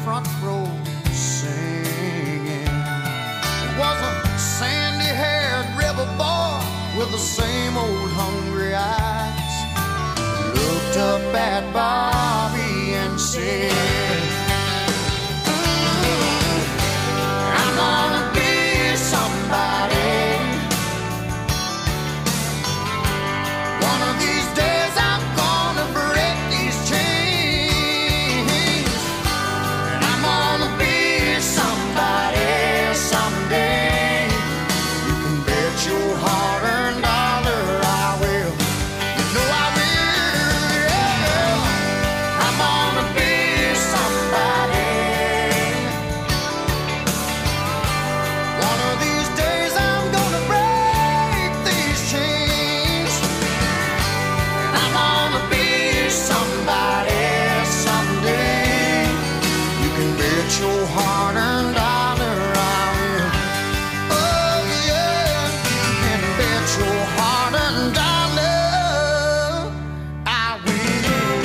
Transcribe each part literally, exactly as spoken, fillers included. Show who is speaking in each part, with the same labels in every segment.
Speaker 1: front row singing. It was a sandy-haired river boy with the same old hungry eyes. Looked up at Bobby and said, I'm gonna be somebody. One of these days I'm gonna break these chains, and I'm gonna be somebody someday. You can bet your hard-earned dollar I will. You know I will, yeah. I'm gonna be somebody. One of these days I'm gonna break these chains, and I'm gonna be somebody someday. You can bet your hard-earned dollar I will. Oh yeah, you can bet your hard-earned dollar I will.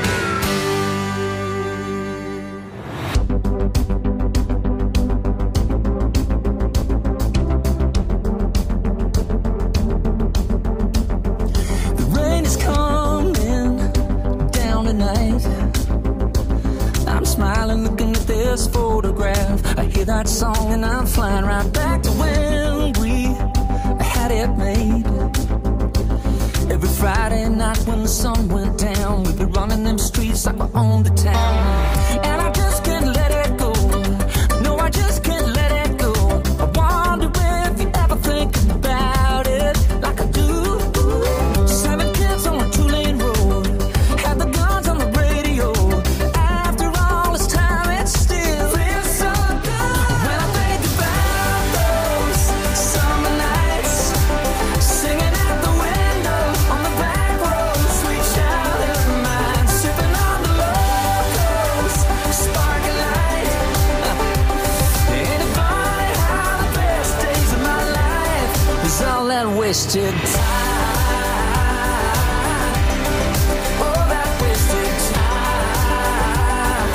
Speaker 2: The rain is coming down tonight. I'm smiling looking at this photograph. I hear that song and I'm flying right back to when we had it made. Every Friday night when the sun went down, we'd be running them streets like we owned the town. And I just can't let it go. No, I just can't let it go. I wonder if you ever think about it like I do. Seven kids on a two-lane road, had the guns on the radio. After all this time, it still feels so good. When I think about those summer nights, singing out the window on the back road, sweet childhood mind, sipping on the locals, sparkling light. Ain't it funny how the best days of my life is all that wasted time? All that wasted time.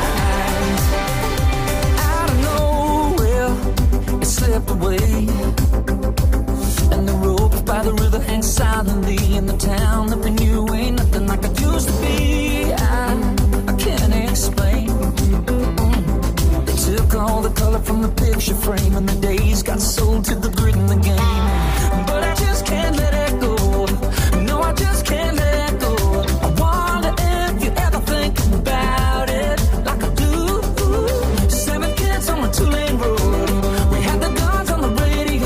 Speaker 2: Out of nowhere, it slipped away, and the rope by the river hangs silently in the town that we knew ain't nothing like it used to be. I, I can't explain. They took all the color from the picture frame, and the days got sold to the grid and the game. But I just can't let it go. No, I just can't let it go. I wonder if you ever think about it like I do. Seven kids on a two-lane road, we had the guns on the radio.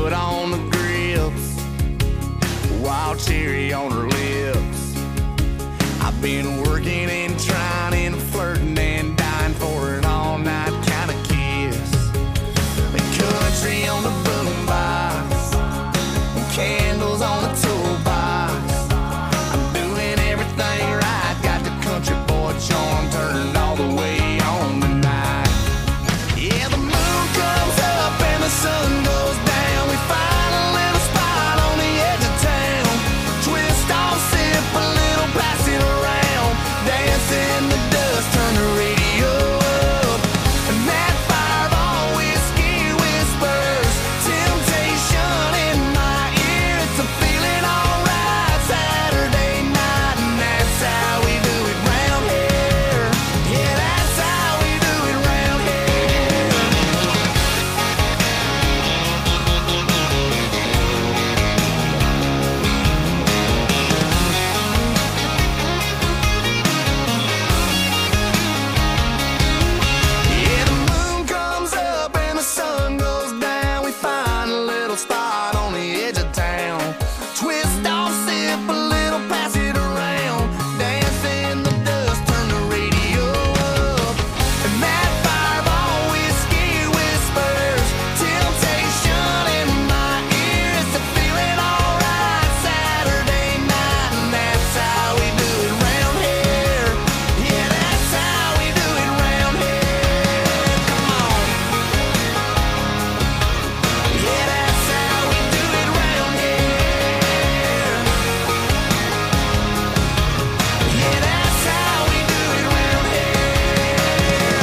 Speaker 1: foot on the grips, wild cherry on her lips. I've been working and trying and flirting and dying for an all-night kind of kiss. The country on the boombox, candles on the toolbox. I'm doing everything right, got the country boy charm turned all the way on tonight. Yeah, the moon comes up and the sun goes down. We find a little spot on the edge of town. Twist off, sip a little, pass it around. Dance in the dust, turn the radio up. And that fireball whiskey whispers temptation in my ear. It's a feeling alright Saturday night, and that's how we do it round here. Yeah, that's how we do it round here. Yeah, the moon comes up and the sun goes down. We find a little spot on the edge of town. Twist off, sip a little, pass it around. Dance in the dust, turn the radio up. And that fireball whiskey whispers temptation in my ear. It's a feeling alright Saturday night, and that's how we do it round here. Yeah, that's how we do it round here. Come on. Yeah, that's how we do it round here. Yeah, that's how we do it round here.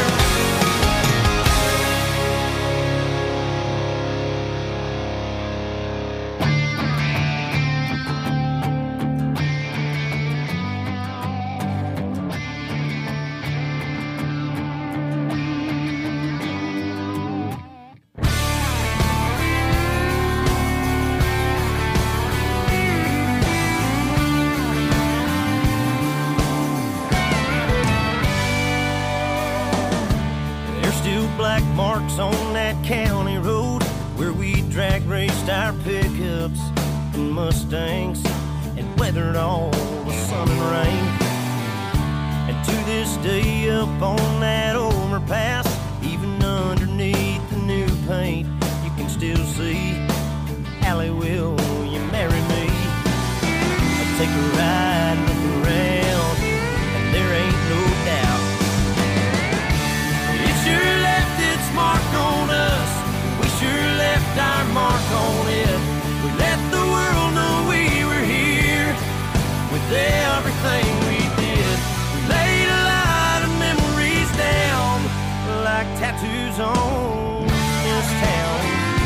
Speaker 3: There's still black marks on that county road where we drag raced our pickups and Mustangs and weathered all the sun and rain. And to this day, up on that overpass, even underneath the new paint, you can still see Allie, will you marry me? I'll take a ride, look around, and there ain't no doubt it sure left its mark on us. We sure left our mark on it. We let the world know we were here with everything we did. We laid a lot of memories down like tattoos on this town.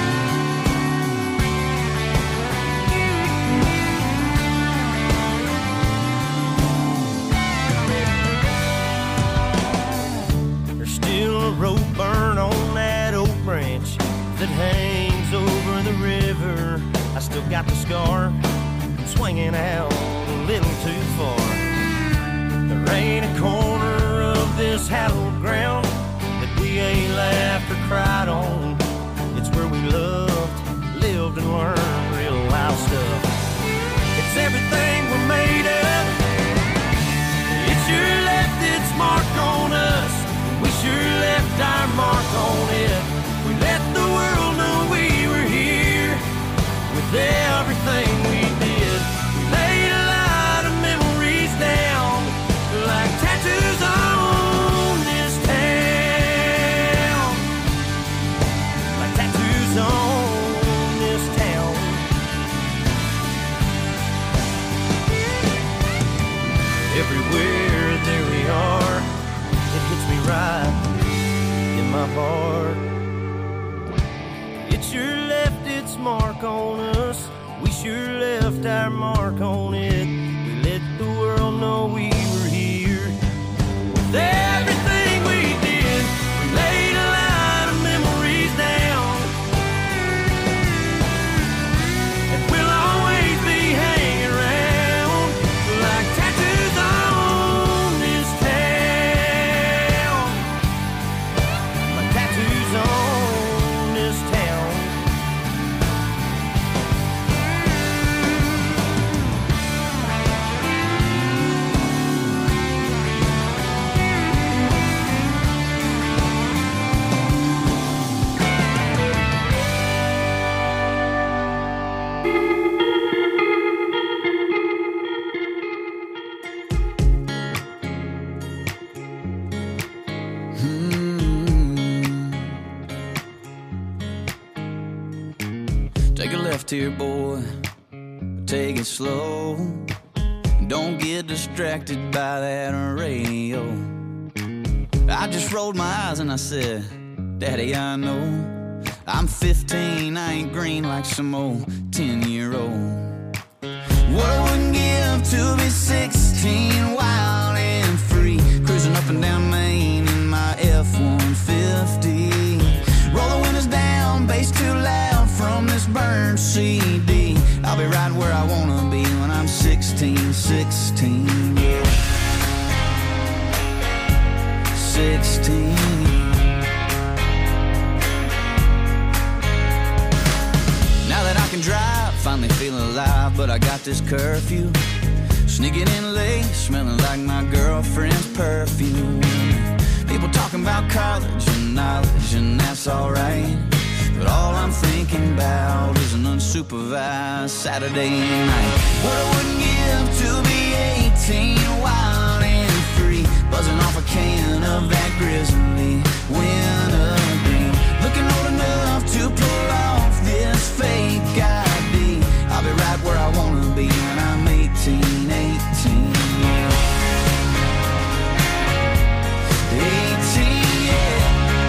Speaker 3: There's still a rope burn on that oak branch that hangs over the river. I still got the scar from swinging out a little too far. There ain't a corner of this hallowed ground that we ain't laughed or cried on. It's where we loved, lived, and learned real wild stuff. It's everything we're made of. It sure left its mark on us. We sure left our mark on it. We let the world know we were here with everything we did. We laid a lot of memories down like tattoos on this town. Like tattoos on this town. Everywhere there we are, it hits me right in my heart. It sure left its mark on us. We sure left our mark on it. We let the world know we were here with everything we did. We laid a lot of memories down, and we'll always be hanging around like tattoos on this town. Like tattoos on this town.
Speaker 2: Take a left here, boy, take it slow. Don't get distracted by that radio. I just rolled my eyes and I said, Daddy, I know I'm fifteen, I ain't green like some old ten-year-old. What I wouldn't give to be sixteen, wild and free, cruising up and down Main in my F one fifty. Roll the windows down, bass too loud from this burned C D. I'll be right where I wanna be when I'm sixteen, sixteen, yeah. sixteen. Now that I can drive, finally feeling alive, but I got this curfew. Sneaking in late, smelling like my girlfriend's perfume. People talking about college and knowledge, and that's alright. But all I'm thinking about is an unsupervised Saturday night. What I wouldn't give to be eighteen, wild and free, buzzing off a can of that grizzly wintergreen. Looking old enough to pull off this fake I D. I'll be right where I wanna be when I'm eighteen, eighteen, yeah. eighteen, yeah.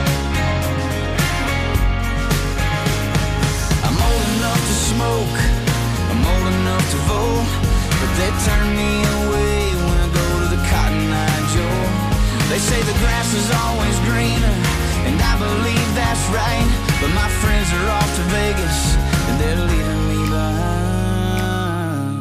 Speaker 2: I'm old enough to smoke, I'm old enough to vote, but they turn me away when I go to the Cotton Eye Joe. They say the grass is always greener, and I believe that's right, but my friends are off to Vegas, and they're leaving me behind.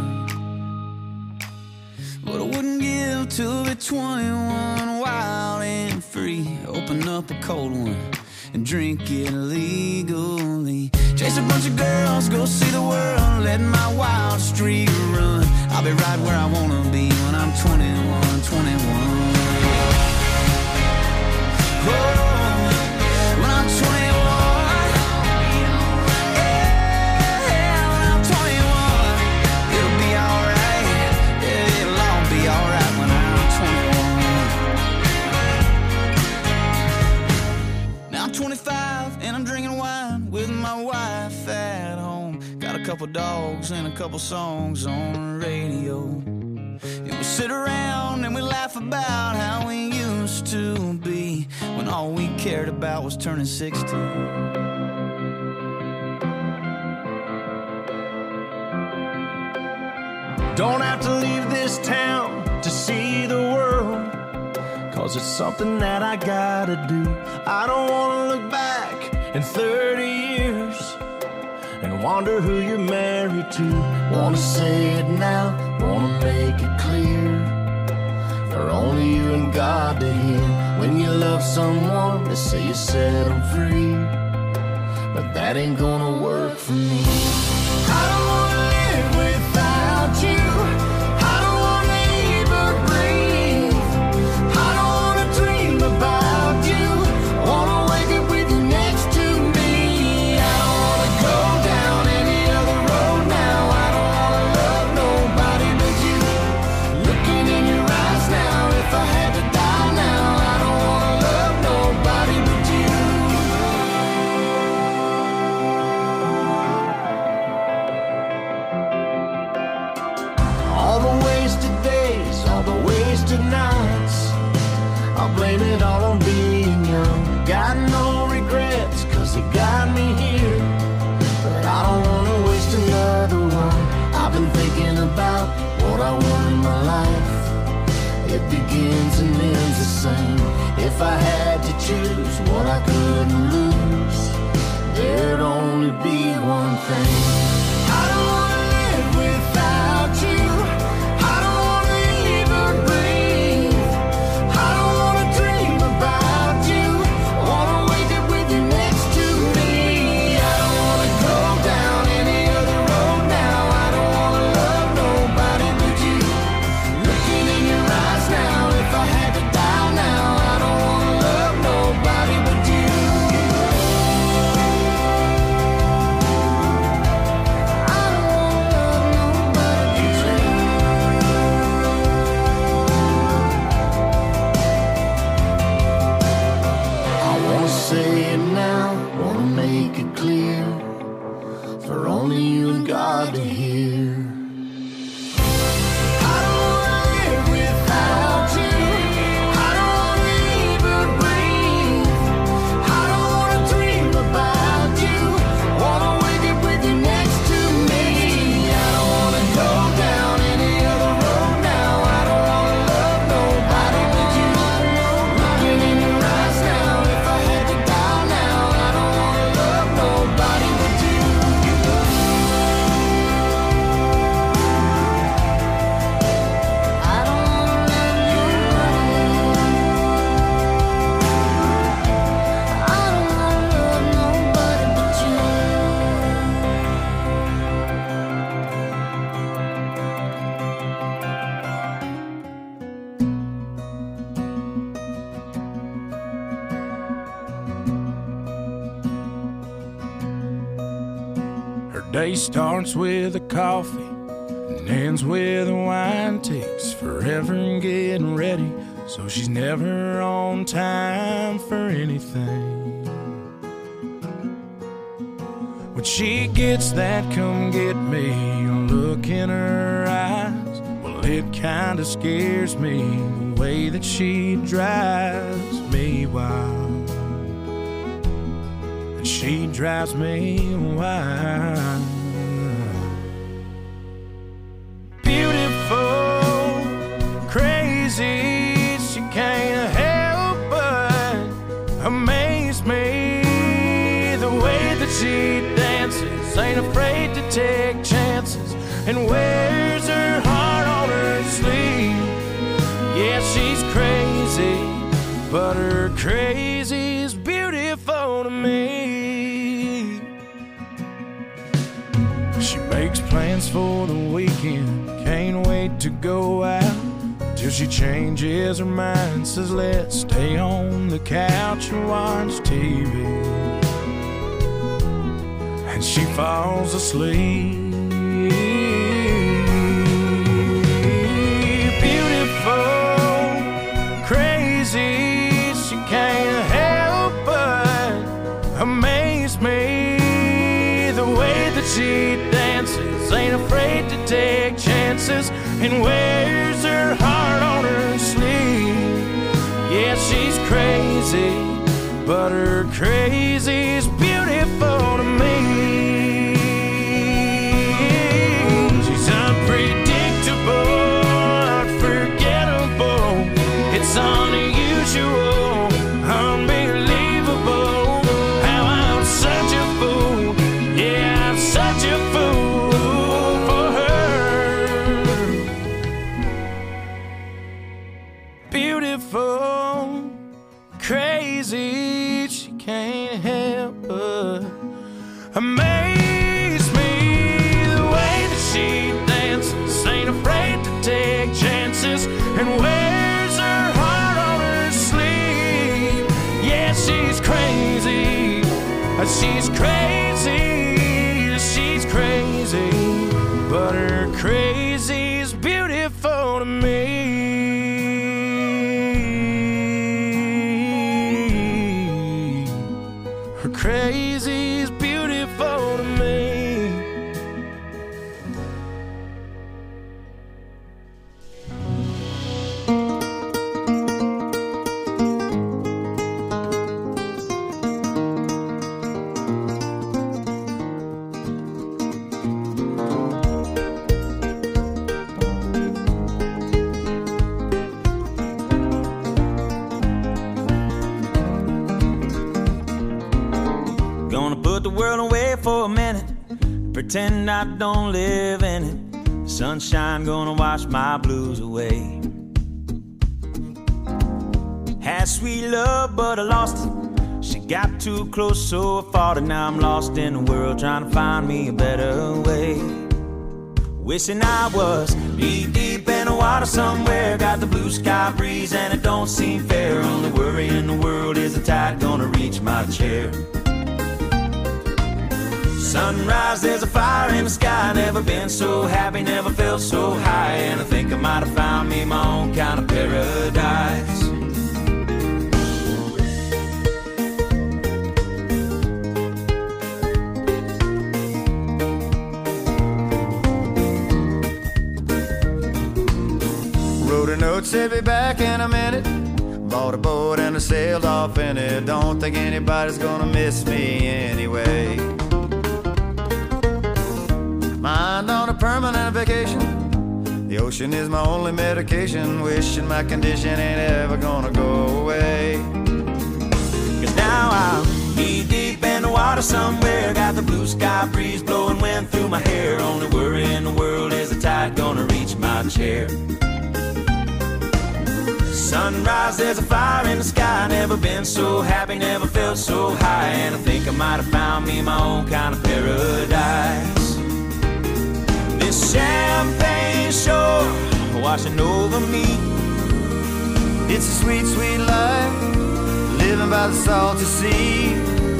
Speaker 2: What I wouldn't give to be twenty-one, wild and free, open up a cold one and drink it legally. Chase a bunch of girls, go see the world, let my wild streak run. I'll be right where I wanna be when I'm twenty-one, twenty-one. Oh, when I'm twenty-one, yeah, when I'm twenty-one, it'll be alright, yeah, it'll all be alright when I'm twenty-one. Now I'm twenty-five and I'm drinking wine with my wife at home. Got a couple dogs and a couple songs on the radio. And we sit around and we laugh about how we used to be, when all we cared about was turning sixty.
Speaker 3: Don't have to leave this town to see the world, 'cause it's something that I gotta do. I don't wanna look back in thirty years and wonder who you're married to. Wanna say it now, wanna make it clear, for only you and God to hear. When you love someone, they say you set them free, but that ain't gonna work for me. I don't wanna live without you, I don't wanna even breathe, I don't wanna dream about you, wanna wake up with you next to me. I don't wanna go down any other road now, I don't wanna love nobody but you. Looking in your eyes now, if I had to die now, I don't wanna love nobody but you. All the wasted days, all the wasted nights, I'll blame it all on being young. Got no regrets, 'cause it got me here, but I don't wanna waste another one. I've been thinking about what I want in my life. It begins and ends the same. If I had to choose what I couldn't lose, there'd only be one thing. I don't wanna live without you, I don't wanna even breathe, I don't wanna dream about you, wanna wake up with you next to me. I don't wanna go down any other road now, I don't wanna love nobody but you. Looking in your eyes now, if I had to die now, I don't wanna love nobody but you.
Speaker 1: for only you and God to hear.
Speaker 4: Day starts with a coffee and ends with a wine. Takes forever in getting ready, so she's never on time for anything. When she gets that come get me look in her eyes, well, it kinda scares me the way that she drives me wild. She drives me wild. Beautiful, crazy, she can't help but amaze me. The way that she dances, ain't afraid to take chances, and wears her heart on her sleeve. Yeah, she's crazy, but her crazy's beautiful to me. She makes plans for the weekend, can't wait to go out, till she changes her mind, says let's stay on the couch and watch T V. And she falls asleep. Beautiful, crazy, she can't help but amaze me. The way that she dances, ain't afraid to take chances, and wears her heart on her sleeve. Yeah, she's crazy, but her crazy's beautiful to me. She's unpredictable, unforgettable, it's unusual, unbelievable. How I'm such a fool, yeah, I'm such a fool for her. Beautiful, crazy, she can't help but amaze me. The way that she dances, ain't afraid to take chances, and wears her heart on her sleeve. Yeah, she's crazy, she's crazy, she's crazy, but her crazy's beautiful to me. Her crazy's beautiful to me. For a minute, pretend I don't live in it. Sunshine gonna wash my blues away. Had sweet love, but I lost it. She got too close, so I fought it. Now I'm lost in the world, trying to find me a better way. Wishing I was deep, deep in the water somewhere. Got the blue sky breeze, and it don't seem fair. Only worry in the world is the tide gonna reach my chair. Sunrise, there's a fire in the sky. Never been so happy, never felt so high. And I think I might have found me my own kind of paradise.
Speaker 5: Coach said be back in a minute. Bought a boat and I sailed off in it. Don't think anybody's gonna miss me anyway. Mind on a permanent vacation. The ocean is my only medication. Wishing my condition ain't ever gonna go away.
Speaker 4: Cause now I'm knee deep in the water somewhere. Got the blue sky breeze blowing wind through my hair. Only worry in the world is the tide gonna reach my chair. Sunrise, there's a fire in the sky. Never been so happy, never felt so high. And I think I might have found me my own kind of paradise. This champagne shore washing over me.
Speaker 5: It's a sweet, sweet life, living by the salty sea.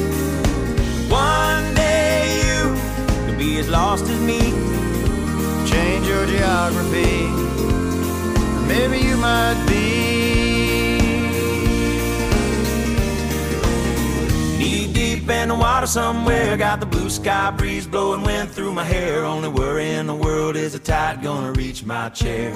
Speaker 4: One day you could be as lost as me.
Speaker 5: Change your geography, maybe you might be.
Speaker 4: Knee deep in the water somewhere. Got the blue sky breeze blowing wind through my hair. Only worry in the world is the tide gonna reach my chair.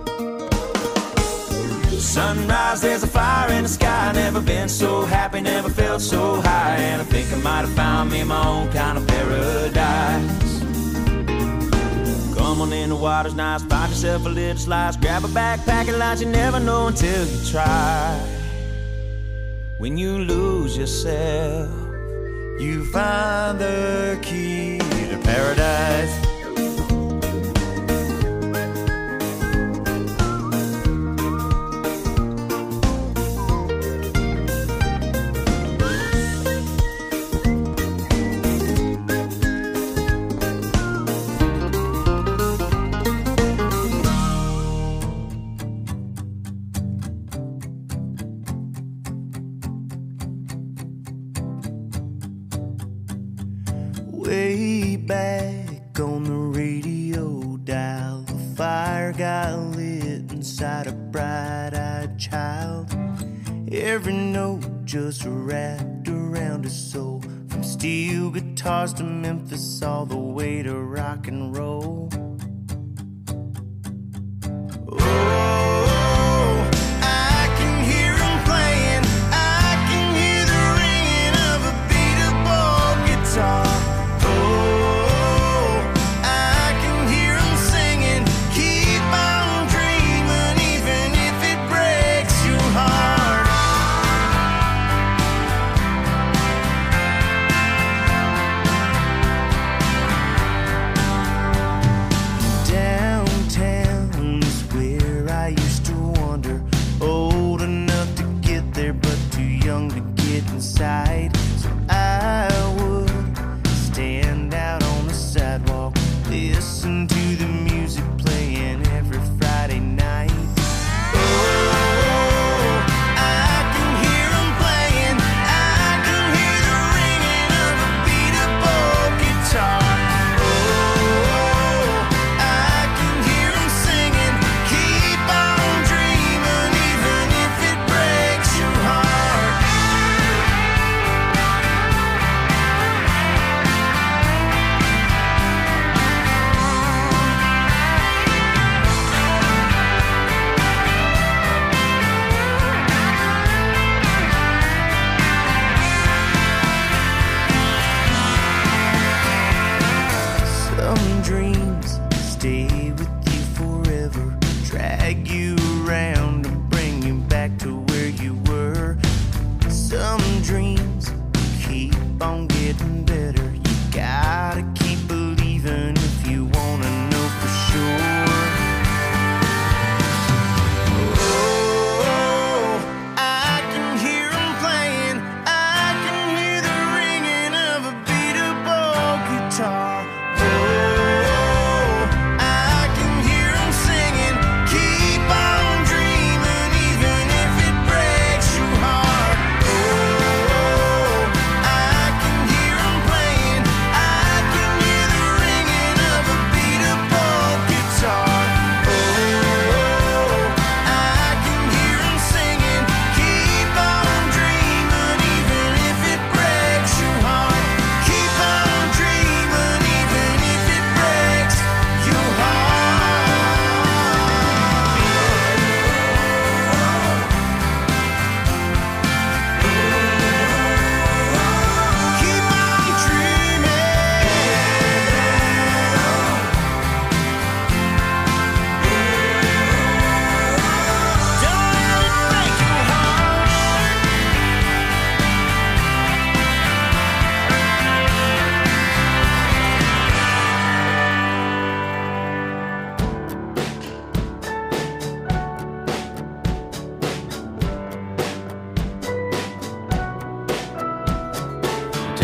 Speaker 4: Sunrise, there's a fire in the sky. Never been so happy, never felt so high. And I think I might have found me my own kind of paradise. Come on in, the water's nice. Find yourself a little slice. Grab a backpack and lunch. You never know until you try. When you lose yourself,
Speaker 5: you find the key to paradise.
Speaker 6: Way back on the radio dial, the fire got lit inside a bright-eyed child. Every note just wrapped around his soul. From steel guitars to Memphis, all the way to rock and roll.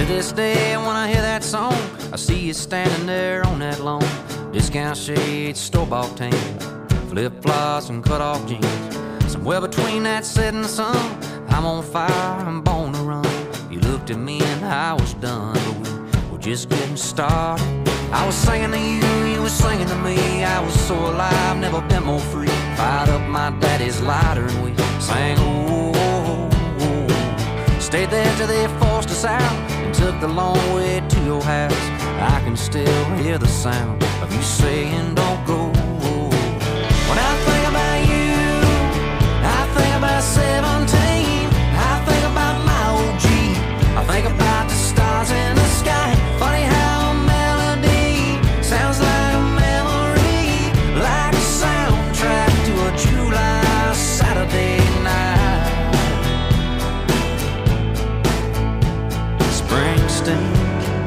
Speaker 7: this day, when I hear that song, I see you standing there on that lawn. Discount shades, store-bought tan, flip-flops and cut-off jeans. Somewhere between that setting sun, I'm on fire, I'm born to run. You looked at me and I was done, but we were just getting started. I was singing to you, you were singing to me. I was so alive, never been more free. Fired up my daddy's lighter and we sang, oh, oh, oh. Stayed there till they forced us out and took the long way to your house. I can still hear the sound of you saying don't go. When I think about you, I think about seventeen. I think about my old Jeep. I think about the stars in the sky. Funny how a melody sounds like a memory, like a soundtrack to a July Saturday night. Springsteen.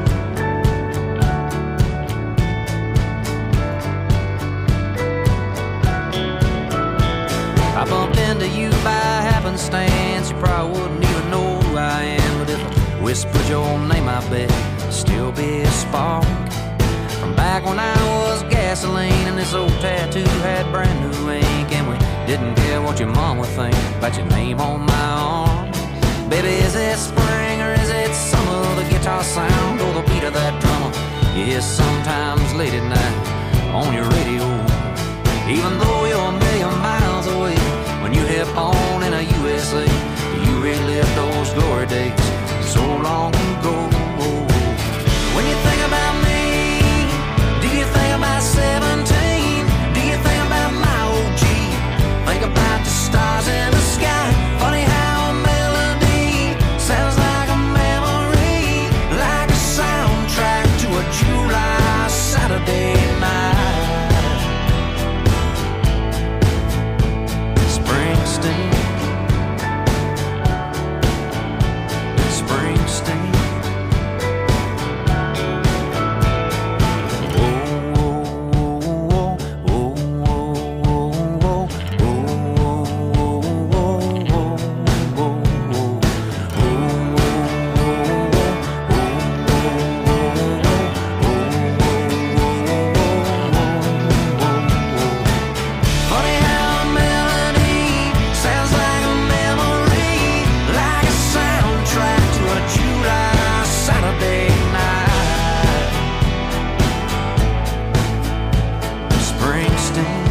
Speaker 7: I bumped into you by happenstance. You probably wouldn't even know who I am, but if I whispered your name, I bet it'd still be a spark from back when I was gasoline and this old tattoo had brand new ink, and we didn't care what your mom would think about your name on my arm. Baby, is it spring or is it summer? The guitar sound or the beat of that drummer you hear sometimes late at night on your radio. Even though you're a million miles away, when you hit on in a U S A, you relive those glory days so long ago. When you think about me, do you think about seventeen? Do you think about my old Jeep? Think about the stars in the sky. Funny how a melody sounds like a memory, like a soundtrack to a July Saturday night. Springsteen, Springsteen. Oh, oh, oh, oh, oh, oh, funny how a melody sounds like a memory, like a soundtrack to a July Saturday night. Springsteen.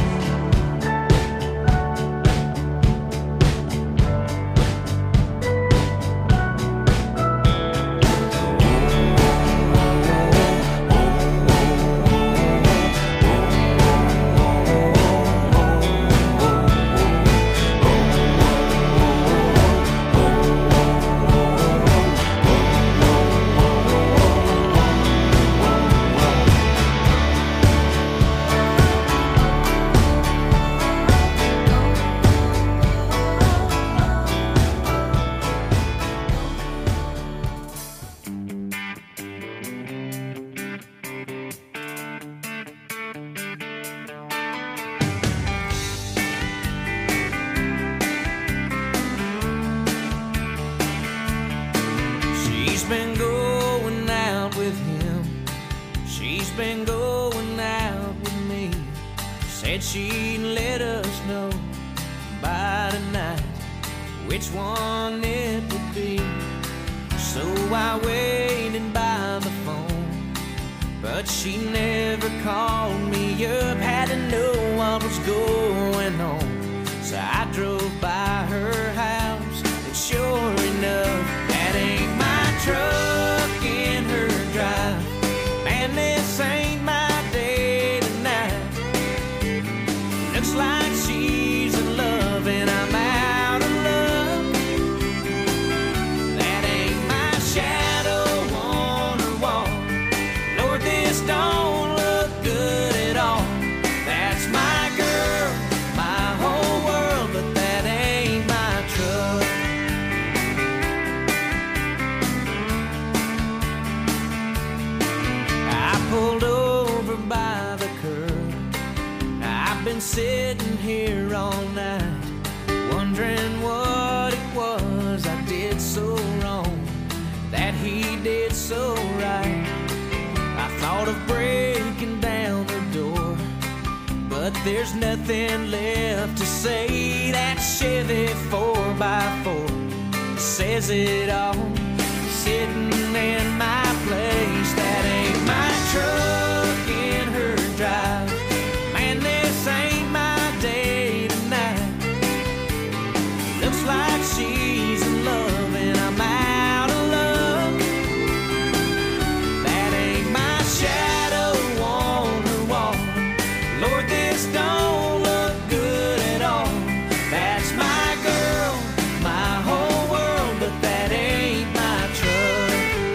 Speaker 7: She's been going out with him. She's been going out with me. Said she'd let us know by tonight which one it would be. So I waited by the phone, but she never called me up. Had to know what was going on, so I drove by her house, and sure enough, that ain't my truck in her drive. Man, this ain't my day tonight. Looks like she's in love and I'm out of luck. That ain't my shadow on her wall. Lord, this don't look good at all. That's my girl, my whole world, but that ain't my truck. I pulled over by the curb. I've been sitting here all night, wondering what it was I did so wrong, that he did so
Speaker 2: but there's nothing left to say. That Chevy four by four says it all, sitting in my place. That ain't my truck in her drive. Man, this ain't my day tonight. Looks like she's in love and I'm out of luck. That ain't my shadow on her wall. Lord, this don't look good at all. That's my girl, my whole world, but that ain't my truck.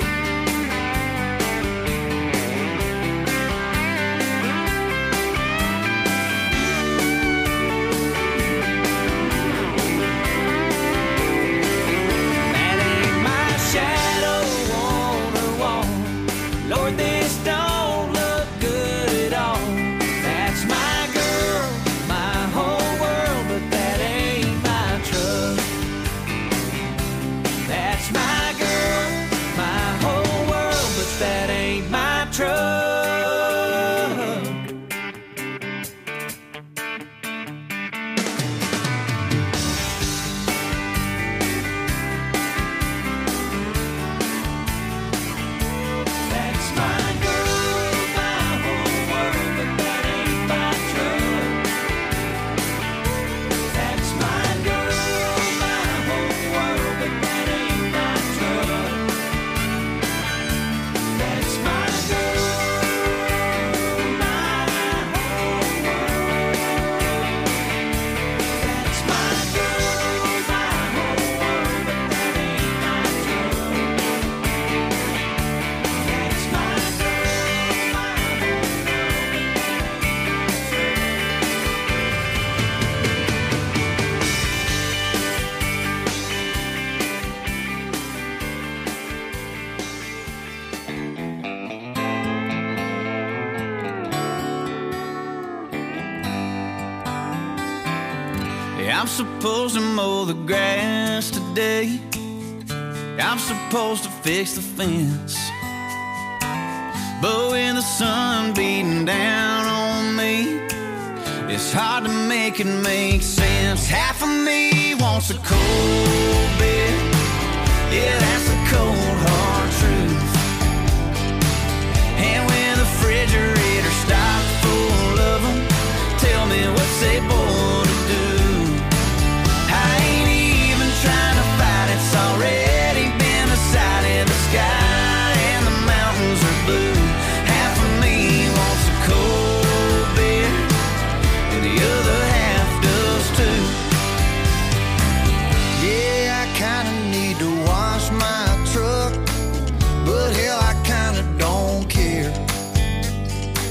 Speaker 2: That ain't my shadow on her wall. Lord, this don't look good at all. That's my girl, my whole world, but that ain't my truck. That's my girl, my whole world, but that ain't my truck. That's my girl, my whole world, but that ain't my truck. That's my girl, my whole world, but that ain't my truck. That's my girl, my whole world. That's my girl, my whole world, but that ain't my truck. That's my girl, my
Speaker 1: Yeah, I'm supposed to mow the grass today. I'm supposed to fix the fence. But when the sun beating down on me, it's hard to make it make sense. Half of me wants a cold beer. Yeah, that's the cold hard truth. And when the refrigerator's stocked full of them, tell me what's they born to do. I ain't even trying to fight, it's already been decided. The sky and the mountains are blue. Half of me wants a cold beer, and the other half does too.
Speaker 5: Yeah, I kinda need to wash my truck, but hell, I kinda don't care.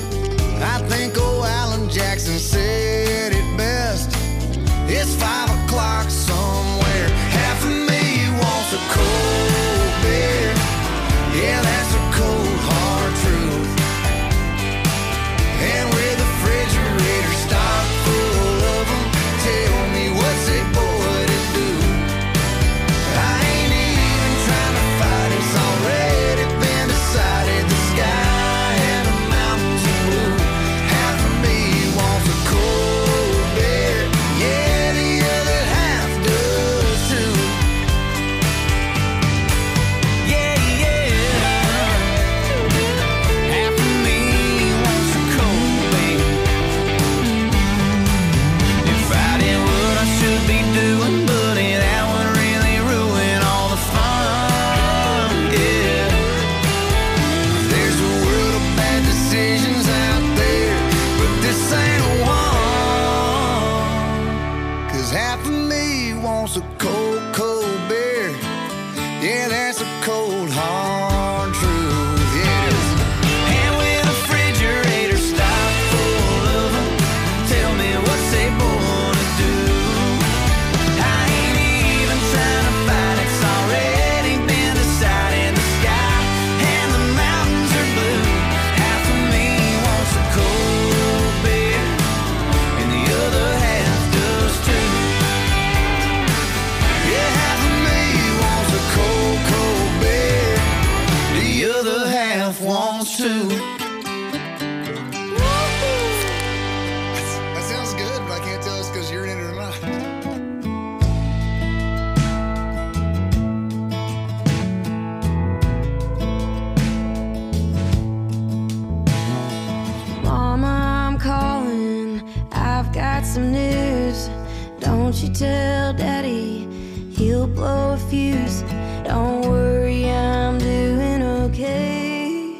Speaker 8: some news. Don't you tell Daddy, he'll blow a fuse. Don't worry, I'm doing okay.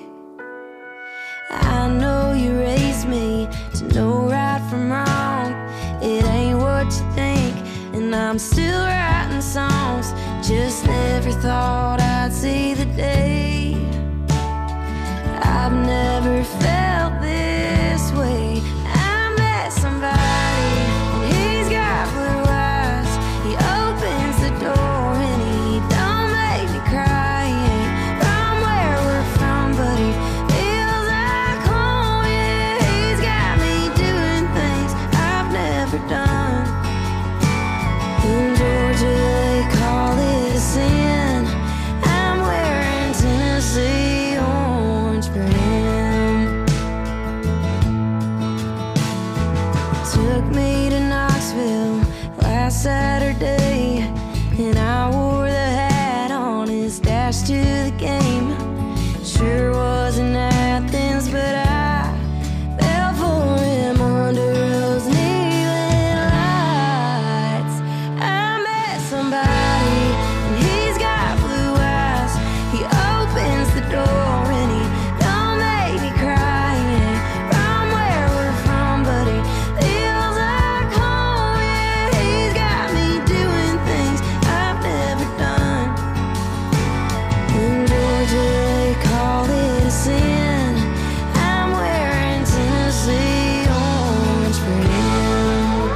Speaker 8: I know you raised me to know right from wrong. It ain't what you think, and I'm still writing songs. Just never thought I'd see the day. I've never felt this way. I met somebody, and he's got blue eyes. He opens the door and he don't make me cry. He ain't from where we're from, but he feels like home. Yeah, he's got me doing things I've never done. In Georgia they call it a sin. I'm wearing Tennessee orange for him. Took me to Knoxville last Saturday, and I wore the hat on his dash to the game. Sure wasn't Athens, but I fell for him under those neon lights. I met somebody, and he's got blue eyes. He opens the door and he don't make me cry. He ain't from where we're from, but he feels like home. Yeah, he's got me doing things I've never done. In Georgia they call it a sin. I'm wearing Tennessee orange for him.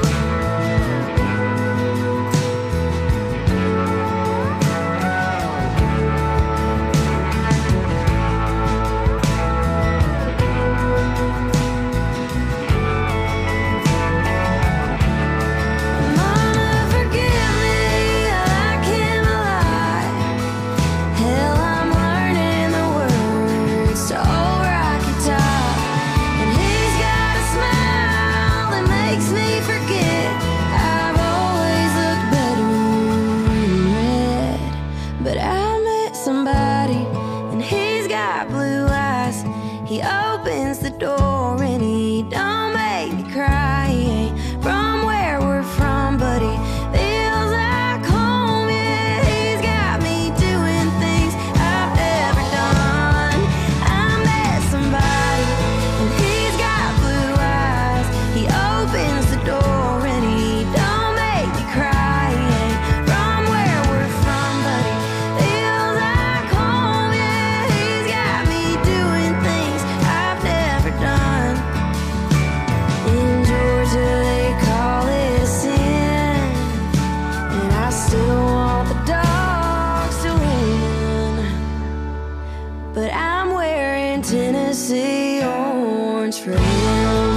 Speaker 8: Mama, forgive me, I can't lie. Hell, I'm learning the words to Old Rocky Top. And he's got a smile that makes me forget I've always looked better in red. But I met somebody, and he's got blue eyes. He opens the door and he don't make me cry. He ain't from where we're from, but he feels like home. Yeah, he's got me doing things I've never done. I met somebody, and he's got blue eyes. He opens the door and he don't make me cry. He ain't from where we're from, but he feels like home. Yeah, he's got me doing things I've never done. In Georgia they call it a sin, and I still want the dogs to win. But I'm wearing Tennessee orange for him.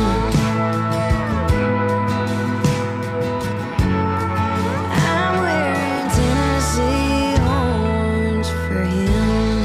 Speaker 8: I'm wearing Tennessee orange for him.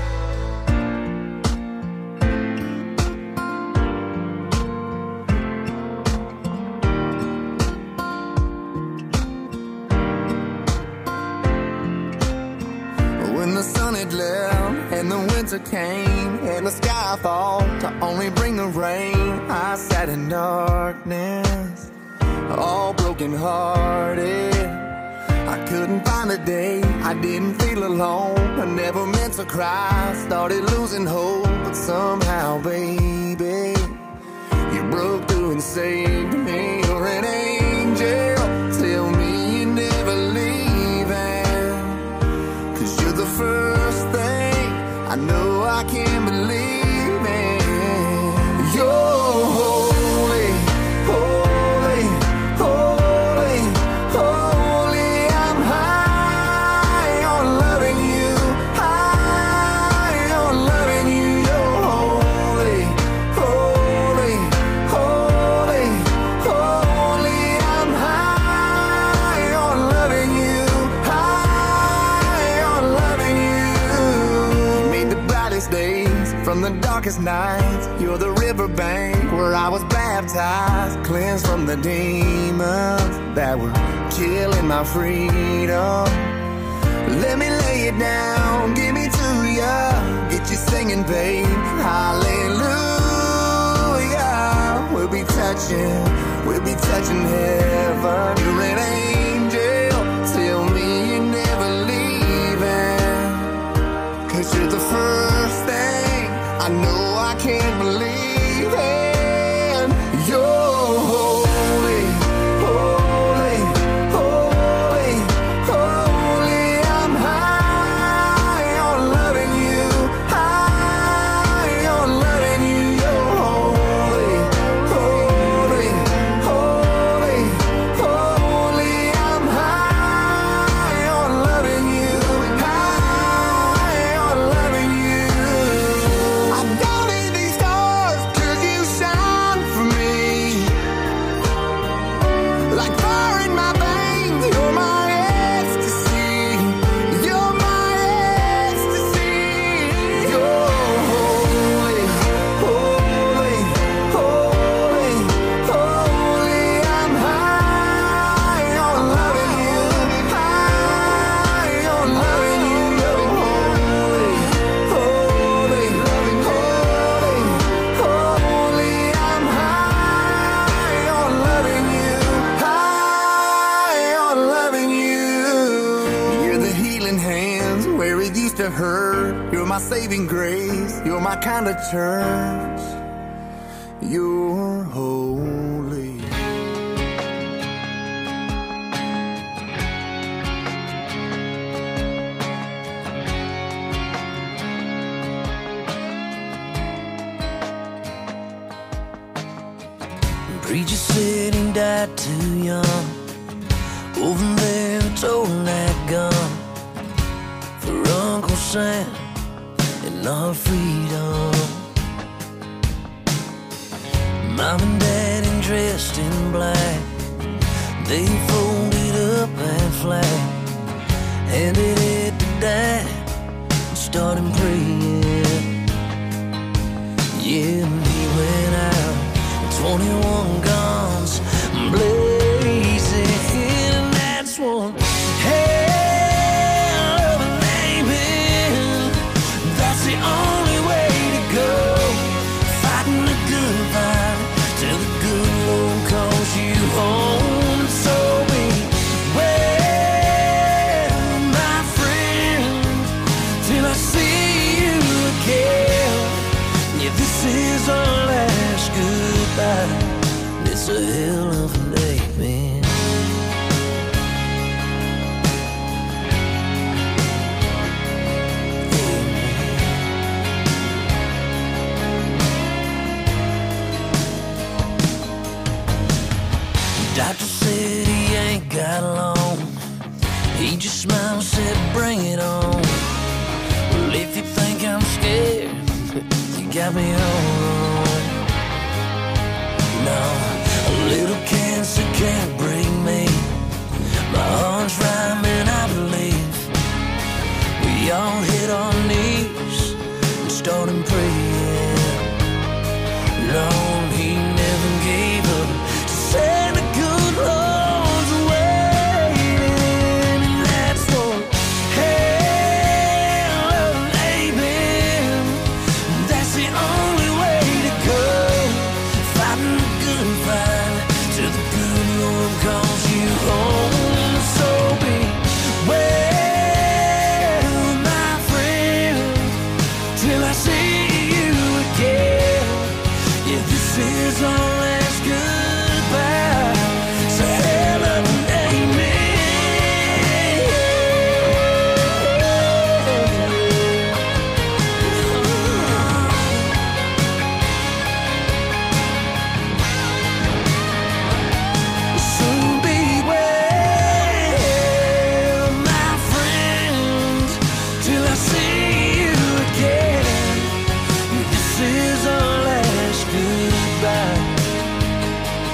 Speaker 1: When the sun had left and the winter came and the sky fall to only bring the rain, I sat in darkness, all broken hearted. I couldn't find a day I didn't feel alone. I never meant to cry, started losing hope, but somehow, baby, you broke through and saved me. You're an angel, tell me you're never leaving, 'cause you're the first thing I know I can't believe in. You're holy, holy, holy, holy. I'm high on loving you, high on loving you. You're holy, holy, holy, holy. I'm high on loving you, high on loving you. You made the brightest days from the darkest nights. You're the riverbank where I was baptized, cleansed from the demons that were killing my freedom. Let me lay it down, give me to ya, get you singing, babe. Hallelujah, we'll be touching we'll be touching heaven. You're an angel, tell me you're never leaving. Cause you're the first thing I know I can't believe in. You're holy, holy, holy, holy. I'm high on loving you, high on loving you. You're holy, holy, holy, holy. I'm high on loving you, high on loving you. I don't need these stars 'cause you shine for me. Like fire in my veins, you're my ecstasy. You're my ecstasy. You're holy, holy, holy, holy. I'm high on loving you, high on loving you. You're holy, holy, holy, holy. I'm high on loving you, high on loving you. You're the healing hands where it used to hurt. You're my saving grace. You're my kind of church. You're holy.
Speaker 7: Preacher said he died too young. Over there, told that gun for Uncle Sam and our freedom. Mom and Dad dressed in black, they folded up that flag, handed it to Dad and started praying. Yeah, and he went out, twenty-one guns blazing, and that's one hell of a name. That's the only way to go, fighting the good fight till the good Lord calls you home. And so beware, my friend, till I see you again. Yeah, this is our last goodbye. It's a hell of a day, man. Doctor said he ain't got long. He just smiled and said, bring it on. Well, if you think I'm scared, you got me all wrong. No, a little cancer can't break me. My heart's rhyming, I believe. We all hit our knees and started praying. Lord, he never gave up. Said the good Lord's waiting, and that's one hell of an amen. That's the only way to go, fighting the good fight till the good Lord calls you home. So beware, my friend, till I see you again. Yeah, this is our last goodbye. So hell of an So beware, my friend, till I see you again. This is our last goodbye.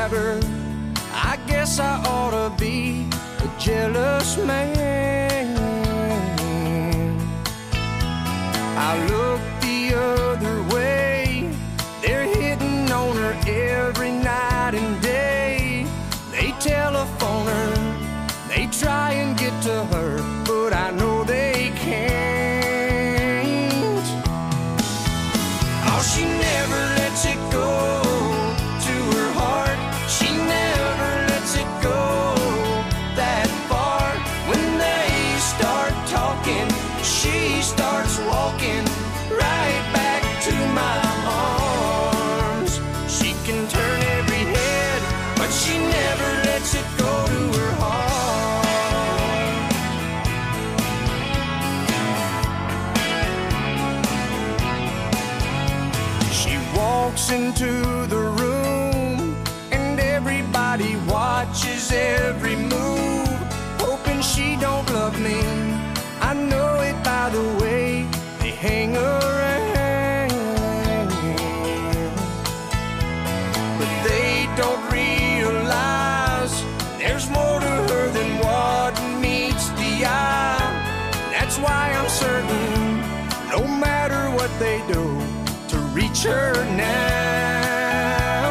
Speaker 2: have her, I guess I ought to be a jealous man. I look the other way, they're hitting on her every night and day. They telephone her, they try and get to her, but I know they can't. Oh, she never lets it go to her heart. She never lets it go that far. When they start talking, she starts walking right back to my arms. She can turn every head, but she never lets it go to her heart. She walks into the room and everybody watches every move, hoping she don't love me. I know it by the way they hang around, but they don't realize there's more to her than what meets the eye. That's why I'm certain, no matter what they do to reach her now,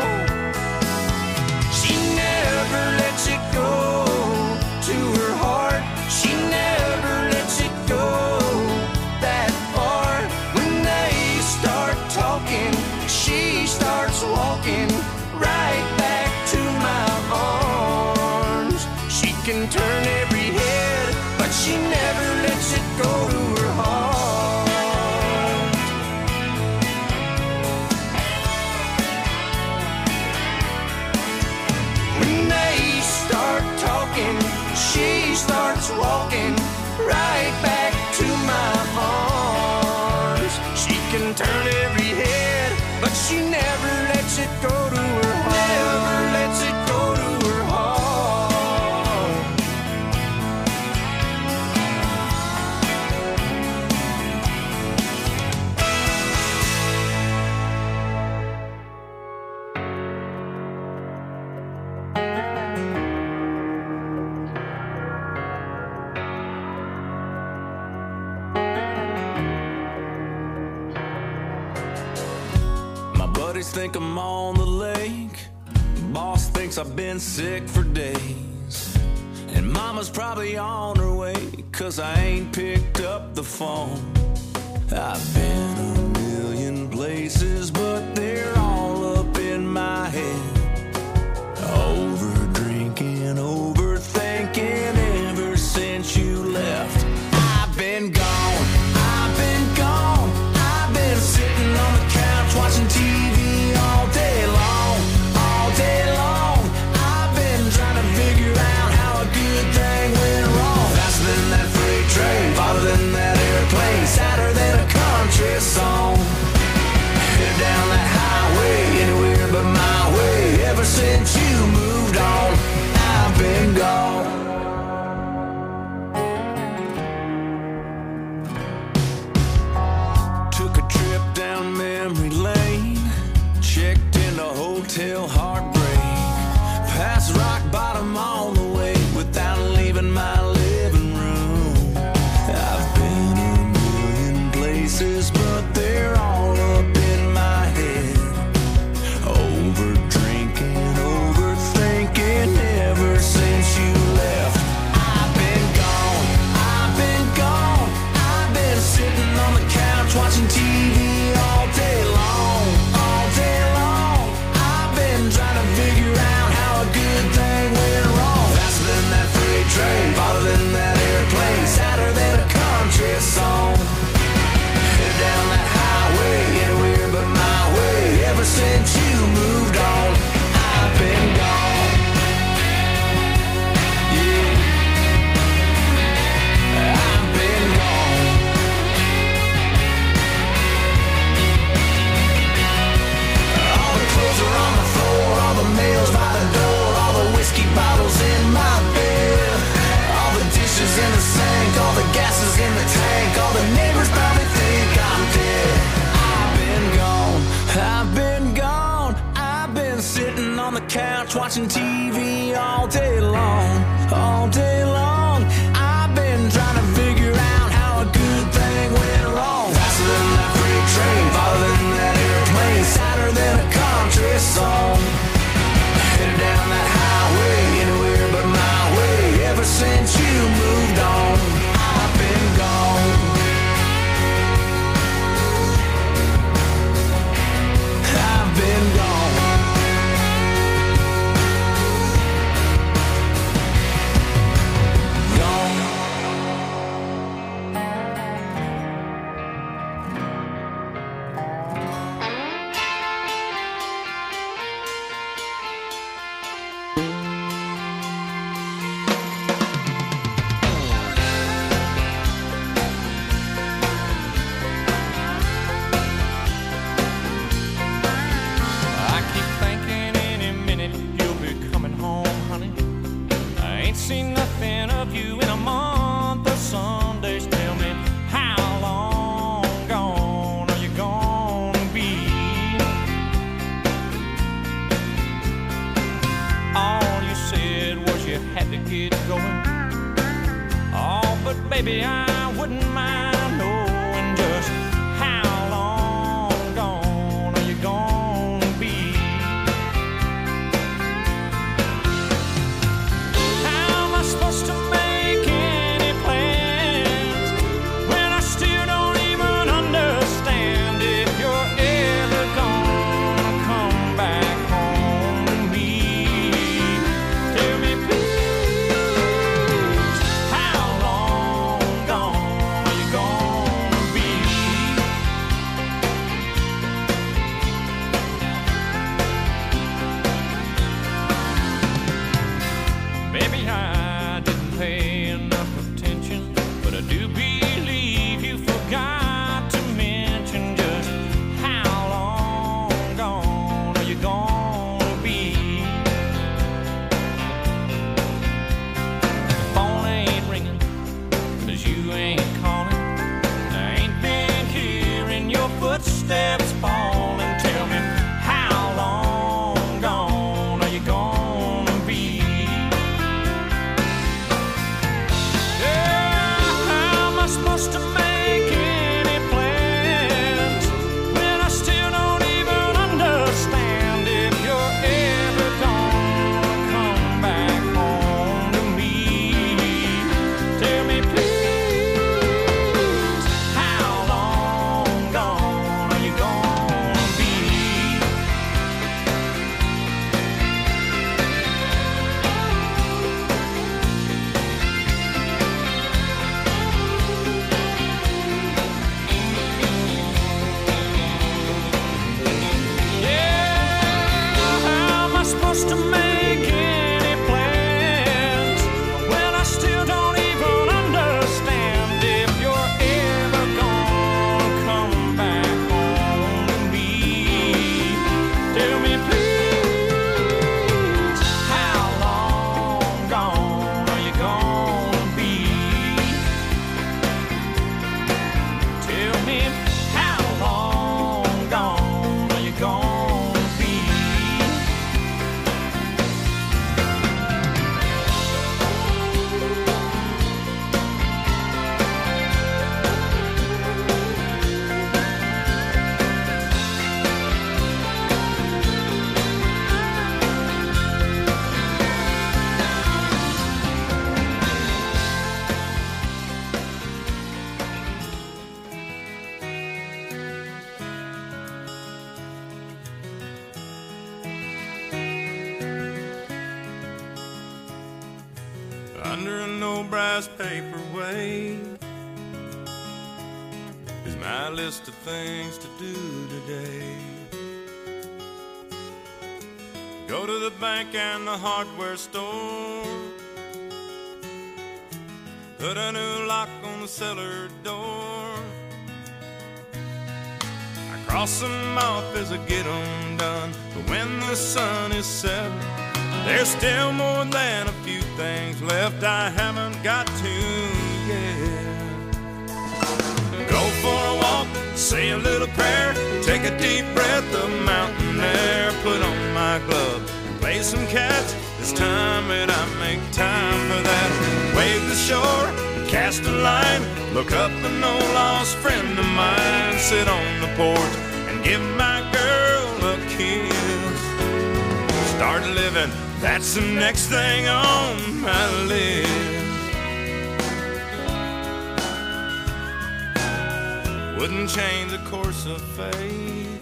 Speaker 2: she never lets it go to her heart. She never lets it go that far. When they start talking, she starts walking right back to my arms. She can turn every head, but she never lets it go to her heart. When they start talking, she starts walking right back to my arms. She can turn every head, but she never lets it go to her heart. Never lets it go to her heart.
Speaker 4: My buddies think I'm on the lake. Boss thinks I've been sick for days. And mama's probably on her way, cause I ain't picked up the phone. I've been a million places, but they're all up in my head. Over drinking, overthinking ever since you left. I've been gone, I've been gone. I've been sitting on the couch watching T V all day long, all day long. I've been trying to figure out how a good thing went wrong. Faster than that freight train, farther than that airplane, sadder than a country song. Headed down that highway, anywhere but my way. Ever since you moved on, I've been gone. Took a trip down memory lane, checked into Hotel Heartbreak, past rock bottom on the way without leaving my living room. I've been a million places, but they're all up in my head. Over drinking, overthinking ever since you left. I've been gone, I've been gone. I've been sitting on the couch watching T V all day long, all day long. I've been trying to figure out how a good thing went wrong.
Speaker 2: couch watching T V all day long, all day long. I've been trying to figure out how a good thing went wrong. Faster than that freight train, farther than that airplane, sadder than a country song. Headed down that highway, anywhere but my way. Ever since you moved on, I've been gone. I've been gone.
Speaker 4: Seen nothing of you in a month of Sundays. Tell me, how long gone are you gonna be? All you said was you had to get going. Oh, but baby, I wouldn't mind knowing just how long gone are you gonna be? Supposed to make any plans when I still don't even understand if you're ever gonna come back home to me. Tell me please, how long gone are you gonna be? Baby, I pay enough attention, but I do believe you forgot to mention just how long gone are you gonna be? The phone ain't ringing, cause you ain't calling. I ain't been hearing your footsteps falling. Tell me, how long gone are you gonna be? Supposed to make any plans when I still don't even understand if you're ever gonna come back home to me. Tell me please, how long gone are you gonna be? Supposed to make any plans when I still don't even understand if you're ever gonna come back home to me. Tell me please, how long gone are you gonna be? Tell me, how long gone are you gonna be?
Speaker 3: Under an old brass paperweight is my list of things to do today. Go to the bank and the hardware store, put a new lock on the cellar door. I cross them off as I get them done, but when the sun is setting, there's still more than a few things left I haven't got to yet. Go for a walk, say a little prayer, take a deep breath of mountain air, put on my glove, play
Speaker 4: play some catch. It's time that I make time for that. Wave the shore, cast a line, look up an old lost friend of mine. Sit on the porch and give my girl a kiss. Start living, that's the next thing on my list. Wouldn't change the course of fate.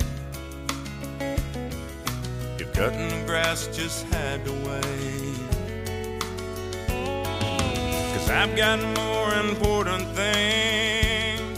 Speaker 4: If cutting the grass just had to wait. Cause I've got more important things,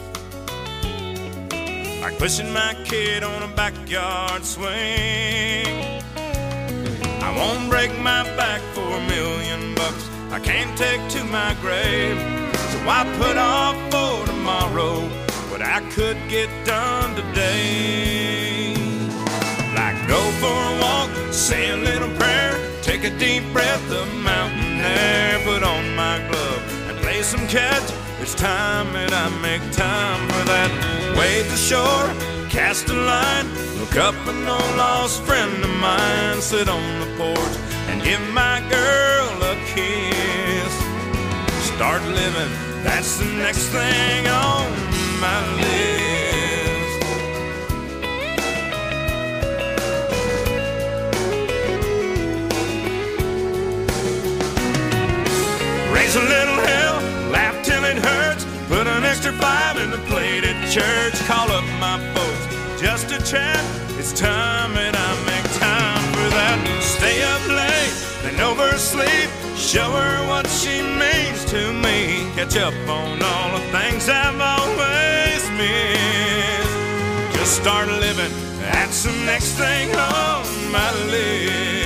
Speaker 4: like pushing my kid on a backyard swing. I won't break my back for a million bucks I can't take to my grave. So I put off for tomorrow what I could get done today. Like go for a walk, say a little prayer, take a deep breath of mountain air, put on my glove and play some catch. It's time that I make time for that. Wade the shore, cast a line, look up an old lost friend of mine. Sit on the porch and give my girl a kiss. Start living, that's the next thing on my list. Raise a little hell, laugh till it hurts, put an extra five in the plate at church. Call up my folks just to chat. It's time that I make time for that. Stay up late, then oversleep, show her what she means to me. Catch up on all the things I've always missed. Just start living, that's the next thing on my list.